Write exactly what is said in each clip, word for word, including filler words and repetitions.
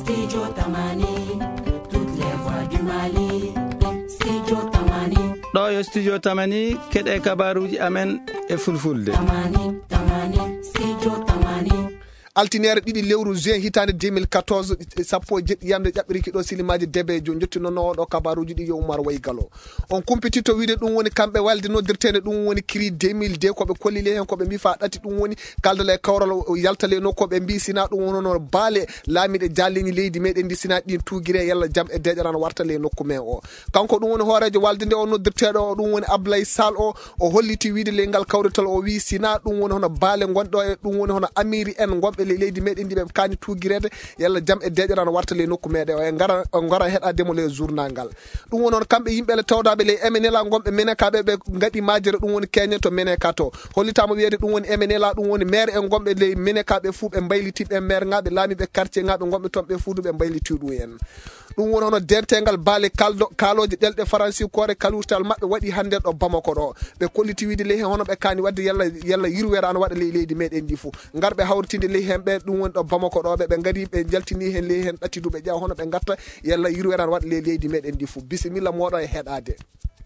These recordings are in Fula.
Studio Tamani, toutes les voix du Mali. Studio Tamani. Ɗo yo studio Tamani keɗe kabaruji amen e fulfulde. Tamani, Tamani, Studio Tamani. Altinere ɗiɗi lewru juin hitande deux mille quatorze sappo jeɗɗi yamde ƴaɓɓiriki ɗo silimaji debe jo jottinono oɗo kabaruji ɗi yo Oumar Waygalo on kumpitito wiide ɗum woni kamɓe walde noddirtede ɗum woni cri deux mille deux koɓe kollile hen koɓe mbi fa ɗati ɗum woni kaldal e kawral yaltale no koɓe mbi sina ɗum wonono baale laamiɗe jalliñi leydi meɗen ndi sina ɗin tugire yalla jaam e deƴarano wartale nokku men o kanko ɗum woni hoorejo walde nde o noddirteɗo o ɗum woni Ablaye Sall o o holliti wiide le ngal kawrital o wi sina ɗum woni hono baale gonɗo e ɗum woni hono amiri en gonɓe leydi meɗen ndi ɓe kani tugirede yalla jaam e deƴarano wartale nokku meɗen o e ngara ngara heɗademo le journal ngal ɗum woni on kamɓe yimɓe le tawdaɓe le M N L A gonɓe Menakaɓe ɓe gaɗi majere ɗum woni keñe to Menaka to hollitama wiyede ɗum woni M N L A ɗum woni maire en gonɓe le Menakaɓe fuu ɓe mbaylitiɓe maire ngaɓe laamiɓe quartier ngaɓe gonɓe toon ɓe fuu ɓe mbayliti ɗum en ɗum woni hono dentegal baale kaldo kaloje ɗelɗe faransi kore kalurtal mabɓe waɗi hande ɗo Bamako ɗo ɓe kolliti wiide ley hen hono ɓe kani wadde yalla yalla yirwere an waɗa ley leydi meɗen ndi fuu garɓe hawritinde ley hen ɓe ɗum woni ɗo Bamako ɗo ɓe ɓe gari ɓe jaltini hen ley hen ɗattidu ɓe ƴeewa hono ɓe gatta yalla yirwere an waɗa ley leydi meɗen ndi fuu bisimilla moɗo e heɗade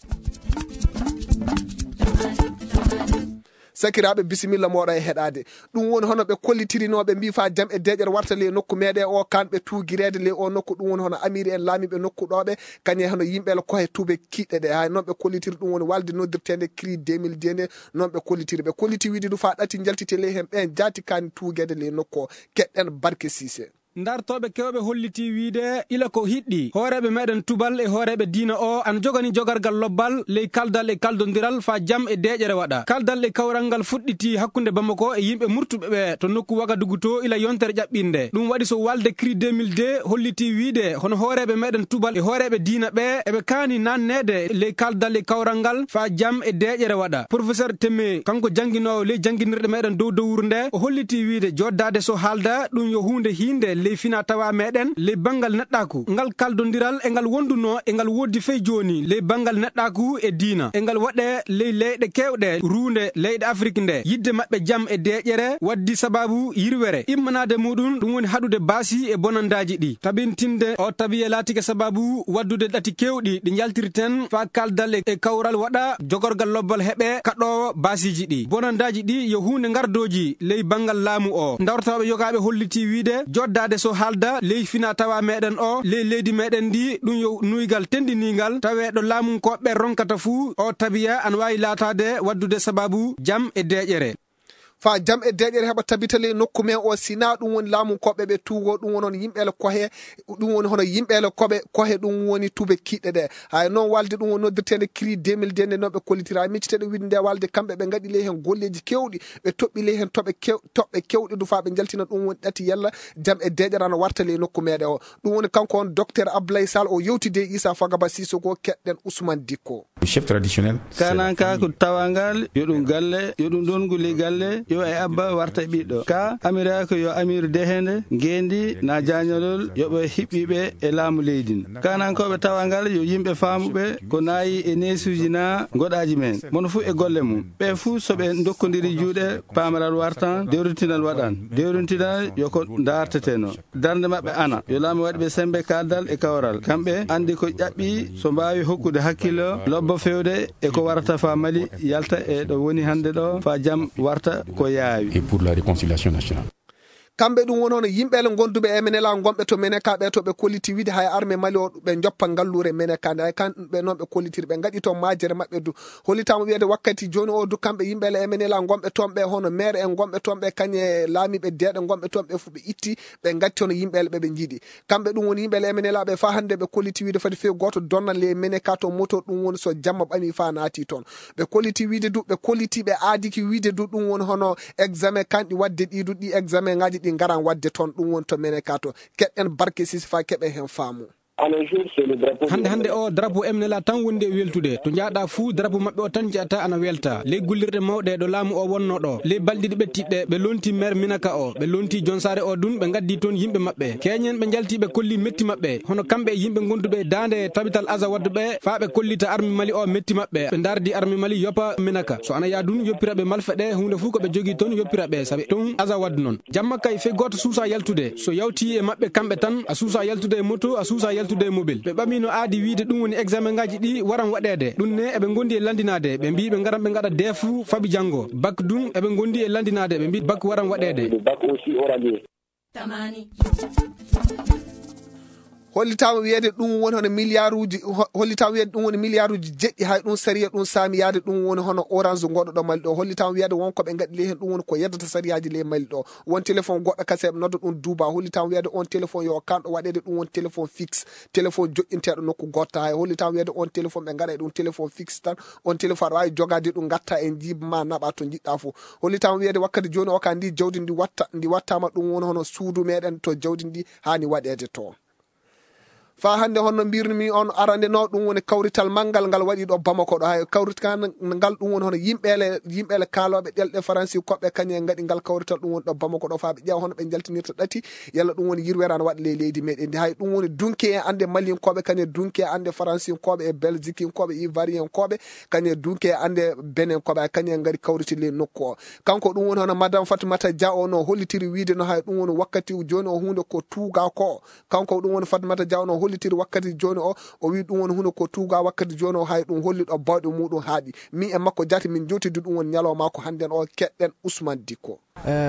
sakiraɓe bisimilla moɗo e heɗade ɗum woni hono ɓe kollitirinoɓe mbi fa jaam e deƴere warta le nokku meɗe o kanɓe tugirede le o nokku ɗum woni hono amiri en laamiɓe nokku ɗoɓe kañe hono yimɓele koye tuuɓe kiɗɗe ɗe hay noon ɓe kollitiri ɗum woni walde noddirtede cri deux mille deux nde noon ɓe kollitiri ɓe kolliti wiide du fa ɗati jaltite le hen ɓen jaati kani tugede le nokku o keɗɗen Barke Cissé dartoɓe kewɓe holliti wiide ila ko hiɗɗi hooreɓe meɗen tubal e hooreɓe diina o an jogani jogargal lobbal ley kaldal e kaldodiral fa jaam e deƴere waɗa kaldal e kawral ngal fuɗɗiti hakkunde Bamako e yimɓe murtuɓe ɓe to nokku Wagadugu to ila yontere ƴaɓɓinde ɗum waɗi so walde cri deux mille deux holliti wiide hono hooreɓe meɗen tubal e hooreɓe diina ɓe eɓe kaani nannede ley kaldal e kawral ngal fa jaam e deƴere waɗa professeur Teme kanko jangguinowo ley jangguinirɗe meɗen dow dowru nde o holliti wiide joddade so haalda ɗum yo hunde hinde ley fina tawa meɗen ley banggal neɗɗaku ngal kaldodiral e ngal wonduno e ngal woddi fey joni ley banggal neɗɗaku e diina e ngal waɗe ley leyɗe kewɗe ruunde leyɗe Afrique nde yidde mabɓe jaam e deƴere waddi sababu yirwere immanade muɗum ɗum woni haɗude baasi e bonandaji ɗi tabintinde o tabiye laatike sababu waddude ɗati kewɗi ɗi jaltirten fa kaldal e kawral waɗa jogorgal lobbal heɓe kaɗowo baasiji ɗi bonandaji ɗi yo hunde gardoji ley banggal laamu o dawrtaɓe yogaɓe holliti wiide joddade so halda ley fina tawa meɗen o ley leydi meɗen ndi ɗum yo nuygal tendinigal taweɗo laamunkoɓe ronkata fuu o tabiya an wawi laatade waddude sababu jaam e deƴere fa jaam e deƴere heɓa tabitale nokku men o sina ɗum woni laamu koɓe ɓe tuugo ɗum woni hono yimɓele kohe ɗum woni hono yimɓele koɓe kohe ɗum woni tuuɓe kiɗɗe ɗe hay noon walde ɗum woni noddirtede cri deux mille deux nde noon ɓe kollitira micciteɗe wiide nde walde kamɓe ɓe gaɗi ley hen golleji kewɗi ɓe toɓɓi ley hen toɓe kew toɓɓe kewɗe du fa ɓe jaltina ɗum woni ɗati yalla jaam e deƴere ano warta ley nokku meɗe o ɗum woni kanko on docteur Ablaye Sall o yewtide Issa Fagaba Sissoko keɗɗen Ousmane Dikko chef traditionnel kananka ko tawangal yo ɗum galle yo ɗum ɗonguli galle yo e abba warta ɓiɗɗo ka amirako yo amiru dehende ngendi na jañolol yoɓe hiɓɓiɓe e laamu leydi kanankoɓe tawangal yo yimɓe faamuɓe ko nayi e nesuji na goɗaji men mono fuu e golle mum ɓe fuu soɓe dokkodiri juuɗe pamaral wartan dewrintinal waɗan dewrintinal yoko darteteno darde mabɓe ana yo laamu waɗi ɓe sembe kaldal e kawral kamɓe andi ko ƴaɓɓi so mbawi hokkude hakkillo lobbo fewde e ko warata fa Mali yalta e ɗo woni hande ɗo fa jaam warta ko yaawi et pour la réconciliation nationale. kamɓe ɗum woni hono yimɓele gonduɓe e Menela gonɓe to Menaka ɓe to ɓe kolliti wiide hay armé Mali o ɓe joppa ngallure Menaka nde hay kamɓe noon ɓe kollitiri ɓe gaɗi toon majere mabɓe du hollitama wiyede wakkati joni o du kamɓe yimɓele e Menela gonɓe toon ɓe hono maire en gonɓe toon ɓe kañe laamiɓe deeɗe gonɓe toon ɓe fu ɓe itti ɓe gatti hono yimɓele ɓe ɓe jiiɗi kamɓe ɗum woni yimɓele e Menela ɓe fa hande ɓe kolliti wiide fadi few goto donna le Menaka to moto ɗum woni so jamma ɓami fa naati toon ɓe kolliti wiide du ɓe kolliti ɓe aadiki wiide du ɗum woni hono examen kanɗi wadde ɗiɗu ɗi examen ngaji ɗi garan wadde toon ɗum woni to Menaka to keɗɗen Barke Cissé fa keɓe hen faamu hande hande o drapeau emnela tan wondi e weltude to jaaɗa fuu drapeau maɓɓe o tan jeyata ana welta ley gullirɗe mawɗe ɗo laamu o wonno ɗo ley balɗiɗi ɓettiɗɗe ɓe lonti maire Minaka o ɓe lonti Jon Sare o dun ɓe gaddi toon yimɓe maɓɓe keñen ɓe jalti ɓe kolli metti maɓɓe hono kamɓe yimɓe gonduɓe dande tabital Aza Wadde ɓe faa ɓe kollita armi Mali o metti maɓɓe ɓe dardi armi Mali yoppa Minaka so ana ya dun yoppira ɓe malfa ɗe hunde fuu ko ɓe jogui toon yoppira ɓe saabi toon Aza Wadde noon jamma kay fe goto suusa yaltude so yawti e maɓɓe kamɓe tan a suusa yaltude e moto a suusa yaltude e mobile ɓe ɓamino aadi wiide ɗum woni examen ngaji ɗi waran waɗede ɗum ne eɓe gondi e landinade ɓe mbi ɓe garan ɓe gaɗa defu faɓi janggo bac dum eɓe gondi e landinade ɓe mbi bac waran waɗede tamani hollitama wiyede ɗum woni hono milliard uji hollitama wiyede ɗum woni milliard uji jeɗɗi hay ɗum sariya ɗum saami yaade ɗum woni hono orange goɗɗo Mali ɗo hollitama wiyede wonko ɓe gaɗi ley hen ɗum woni ko yeddata sariyaji ley Mali ɗo won téléphone goɗɗo kase ɓe nodda ɗum duuba hollitama wiyede on téléphone yo kanɗo waɗede ɗum woni téléphone fixe téléphone joƴƴinteɗo nokku gotta hay hollitama wiyede on téléphone ɓe gaɗa ɗum téléphone fixe tan on téléphone aɗa wawi jogade ɗum gatta e jiba ma naɓa to jiɗɗa foof hollitama wiyede wakkati joni o ka ndi jawdi ndi watta ndi wattama ɗum woni hono suudu meɗen to jawdi ndi hani waɗede to fa hande honno mbirnimi on arande no ɗum woni kawrital manggal ngal waɗi ɗo Bamako ɗo hay kawrital ngal ɗum woni hono yimɓele yimɓele kaaloɓe ɗelɗe français koɓɓe kañe gaɗi ngal kawrital ɗum woni ɗo Bamako ɗo fa ɓe ƴeewa hono ɓe jaltinirta ɗati yalla ɗum woni yirwere ana waɗa ley leydi meɗen ndi hay ɗum woni dunki e ande malien koɓe kañe dunki e ande français koɓe e belgique koɓe ivoirien koɓe kañe dunki e ande benin koɓe hay kañe gaɗi kawriti ley nokku o kanko ɗum woni hono madame Fatoumata Dia o no hollitiri wiide no hay ɗum woni wakkati joni o hunde ko tuuga ko kanko ɗum woni Fatoumata Dia o no hollitiri wakkati joni o o wi ɗum woni hunde ko tuuga wakkati joni o hay ɗum holli ɗo bawɗe muɗum haaɗi min e makko jati min jotidi ɗum woni ñalawma ko hannden o keɗɗen Ousmane Dicko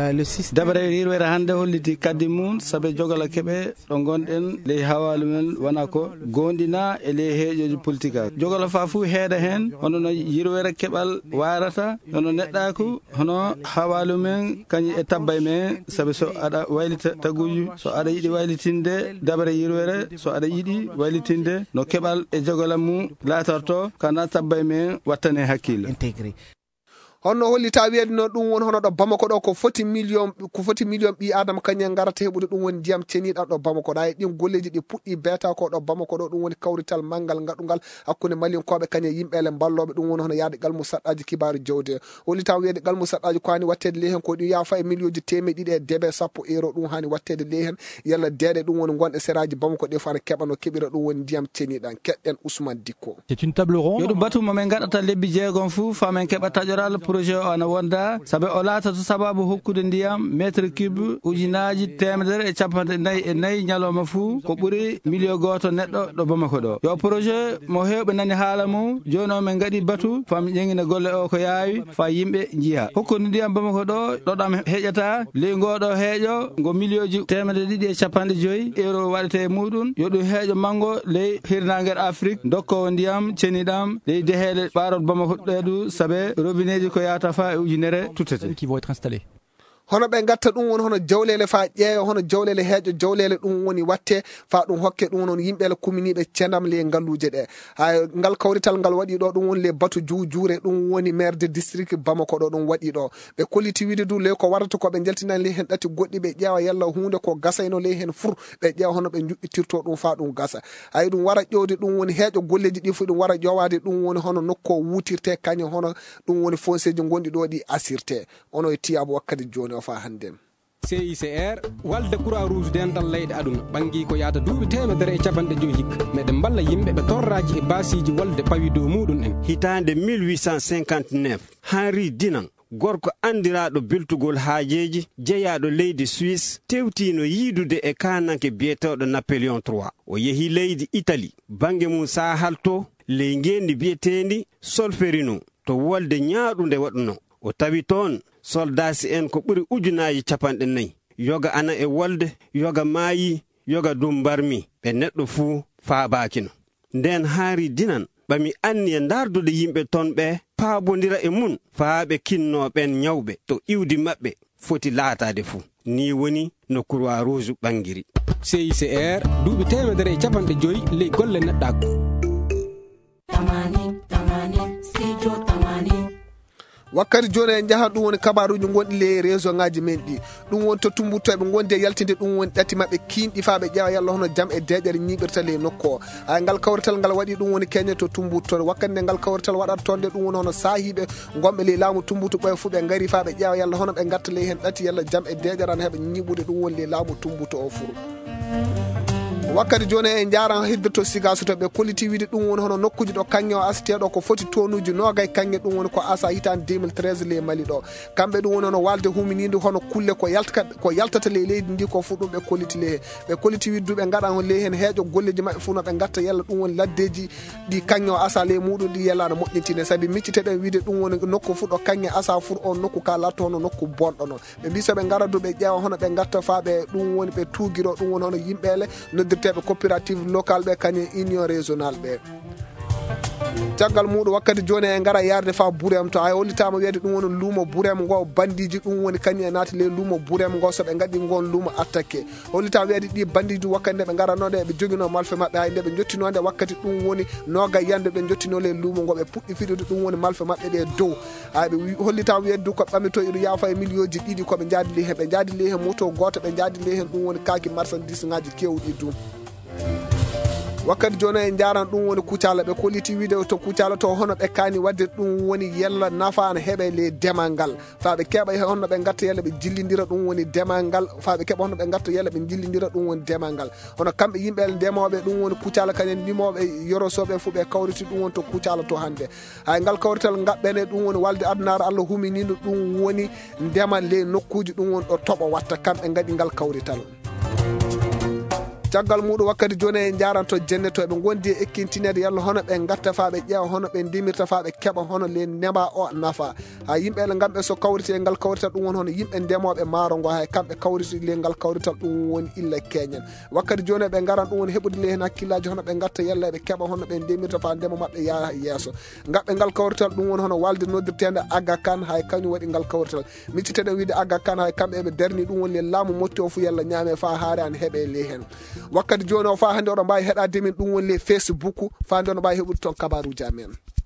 dabare rirwere hande holliti kaddi mum saabe jogala keɓe ɗo gonɗen ley hawalu men wona ko gondina e ley heeƴoji politique a jogala fa fuu heeɗa hen hono no yirwere keɓal warata hono neɗɗaku hono hawalu men kañum e tabbay men saabi so aɗa waylita taguji so aɗa yiiɗi waylitinde dabare yirwere so aɗa yiiɗi waylitinde no keɓal e jogala mum latorto kana tabbay men wattane hakkille intégré honno hollita wiyede no ɗum woni hono ɗo Bamako ɗo ko foti million ko foti million ɓi adama kañum garata heɓude ɗum woni ndiyam ceniɗan ɗo Bamako ɗa e ɗin golleji ɗi puɗɗi beeta ko ɗo Bamako ɗo ɗum woni kawrital manggal gaɗugal hakkude malien koɓe kañum yimɓele balloɓe ɗum woni hono yaade galmu saɗɗaji kibaru jawde hollita wiyede galmu saɗɗaji ko hani wattede ley hen ko ɗum yafa e million ji temedde ɗiɗi e debe sappo euro ɗum hani wattede ley hen yalla deeɗe ɗum woni gonɗe seraji Bamako ɗe fana keɓano keɓira ɗum woni ndiyam ceniɗan keɗɗen Ousmane Dicko c'est une table ronde yo ɗum batuma men gaɗata lebbi jeegom fuu famen keɓa taƴoral projet o ana wonda saabe o laata to sababu hokkude ndiyam métre cube ujinaji temedere e capanɗe nayyi e nayyi ñalawma fuu ko ɓuuri million goto neɗɗo ɗo Bamako ɗo yo projet mo hewɓe nani haala mum joni o men gaɗi batu fami ƴeŋina golle o ko yaawi fa yimɓe jiiha hokkude ndiyam Bamako ɗo ɗoɗam heeƴata ley ngoɗo heeƴo ngo million ji temedere ɗiɗi e capanɗe joyyi euro waɗete muɗum yo ɗum heeƴo manggo ley hirnanguel Afrique dokkowo ndiyam ceniɗam ley deheele ɓarot Bamako ɗeɗu saabe robinet ji ko yata fa e ujunere tutete qui vont être installés hono ɓe gatta ɗum woni hono jawlele fa ƴeewa hono jawlele heeƴo jawlele ɗum woni watte fa ɗum hokke ɗum woni yimɓele kuminiɓe cendam le ngalluje ɗe ha ngal kawrital ngal waɗi ɗo ɗum woni le batu juujure ɗum woni maire de district Bamako ɗo ɗum waɗi ɗo ɓe kolliti wiide du le ko warata ko ɓe jaltinani ley hen ɗati goɗɗi ɓe ƴeewa yalla hunde ko gasayno ley hen fur ɓe ƴeewa hono ɓe juɓɓitirto ɗum fa ɗum gasa hay ɗum wara ƴewde ɗum woni heeƴo golleji ɗi fu ɗum wara ƴowade ɗum woni hono nokko wutirte kañum hono ɗum woni fonceji gonɗi ɗo ɗi assirte ono e tiyabo wakkati joni fa handen C I C R walde croix rouge dental leyɗe aduna ɓangi ko yaata duuɓi temedere e capanɗe joyi hikka meɗen balla yimɓe ɓe torraji e basiji walde pawi dow muɗum en hitande mille huit cent cinquante-neuf Henri Dinan gorko andiraɗo biltugol haajeji jeeyaɗo leydi Suisse tewtino yiidude e kananke biyeteɗo Napoléon trois o yeehi leydi Italie bangue mum sahal to ley ngendi biyetendi Solferino to wolde ñaaɗunde waɗuno o tawi toon soldasi en ko ɓuri ujunaji capanɗe nayyi yoga ana e wolde yoga maayi yoga dum barmi ɓe neɗɗo fuu faabakino nden Henri Dinan ɓami anni e dardude yimɓe ton ɓe paabodira e mun faa ɓe kinnoɓen ñawɓe to iwdi maɓɓe foti laatade fuu ni woni no croix rouge ɓangiri C I C R duuɓi temedere e capanɗe joyi ley golle neɗɗaako tamani tamani studio tamani wakkati joni en jahan ɗum woni kabaruji gonɗi le réseau ngaji men ɗi ɗum woni to tumbuttoɓe gondi e yaltinde ɗum woni ɗati mabɓe kinɗi fa ɓe ƴeewa yalla hono jaam e deƴere ñiɓirta le nokku o ay ngal kawrital ngal waɗi ɗum woni keñe to tumbuttore wakkati nde ngal kawrital waɗata toon nde ɗum woni hono sahiɓe gomɓe le laamu tumbutu ɓoye fuu ɓe gaari fa ɓe ƴeewa yalla hono ɓe gatta le hen ɗati yalla jaam e deƴere an heeɓe ñiɓude ɗum woni le laamu tumbutu o furu wakkati joni en jaran heddoto sigaso to ɓe kolliti wiide ɗum woni hono nokkuji ɗo kanŋe o asteɗo ko foti tonuji nogay kanŋe ɗum woni ko asa hitande deux mille treize le Mali ɗo kamɓe ɗum woni hono walde huminide hono kulle ko yalta ko yaltata le leydi ndi ko fu ɗum ɓe kolliti le ɓe kolliti wiide duɓe gaɗa le hen heeƴo golleji mabɓe fu no ɓe gatta yalla ɗum woni laddeji ɗi kanŋe o asa le muɗum ɗi yallano moƴƴintine saabi micciteɗen wiide ɗum woni nokku fu ɗo kanŋe asa fur on nokku ka latto hono nokku bonɗo non ɓe mbi soɓe gara duɓe ƴeewa hono ɓe gatta fa ɓe ɗum woni ɓe tuguiro ɗum woni hono yimɓele noddirteɓe coopérative local ɓe kañum union régional ɓe caggal muɗum wakkati joni e gara yarde fa Bourem to ay hollitama wiyede ɗum woni luumo Bourem ngo bandiji ɗum woni kañum e naati le luumo Bourem ngo soɓe gaddi gon luumo attaqué hollitama wiyede ɗi bandiji wakkati nde ɓe garanode ɓe joguino malfe mabɓe hay nde ɓe jottinode wakkati ɗum woni noga yande ɓe jottino le luumo ngo ɓe puɗɗi fiɗude ɗum woni malfe mabɓe ɗe dow ay ɓe hollitama wiyede du koɓe ɓamito iɗo yaafa e million ji ɗiɗi koɓe jaadi le hen ɓe jaadi le hen moto goto ɓe jaadi le hen ɗum woni kaki marchandise ngaji kewɗi dum wakkati joni en jaran ɗum woni kucala ɓe kolliti wiide to kucala to hono ɓe kani wadde ɗum woni yella nafa ne heeɓe le demal ngal fa ɓe keeɓa honno ɓe gatta yalla ɓe jillidira ɗum woni demal ngal fa ɓe keeɓa honno ɓe gatta yalla ɓe jillidira ɗum woni demal ngal hono kamɓe yimɓe ndemoɓe ɗum woni kucala kañen ndimoɓe yorosoɓe fu ɓe kawriti ɗum woni to kucala to hande hay ngal kawrital gaɓɓene ɗum woni walde adunare Allah huminino ɗum woni ndemal le nokkuji ɗum woni ɗo toɓo watta kamɓe gaɗi ngal kawrital caggal muɗum wakkati joni en jaranto jenne to ɓe gondi e ekkintinede yalla hono ɓe gatta fa ɓe ƴeewa hono ɓe ndimirta fa ɓe keeɓa hono le ndeɓa o nafa ha yimɓele gamɓe so kawriti e ngal kawrital ɗum woni hono yimɓe ndemoɓe maaro ngo hay kamɓe kawriti le ngal kawrital ɗum woni illa keñen wakkati joni ɓe garan ɗum woni heɓude le hen hakkillaji hono ɓe gatta yalla ɓe keeɓa hono ɓe ndemirta fa ndema mabɓe yaa yeeso gaɓɓe ngal kawrital ɗum woni hono walde noddirtede Aga Kane hay kañum waɗi ngal kawrital micciteɗen wiide Aga Kane hay kamɓe eɓe darni ɗum woni le laamu motti o fu yalla ñaame fa haare an heeɓe le hen wakkati joni o fa hande oɗo mbawi heɗade min ɗum woni le Facebook fa nde ono mbawi heɓude toon kabaruji amen.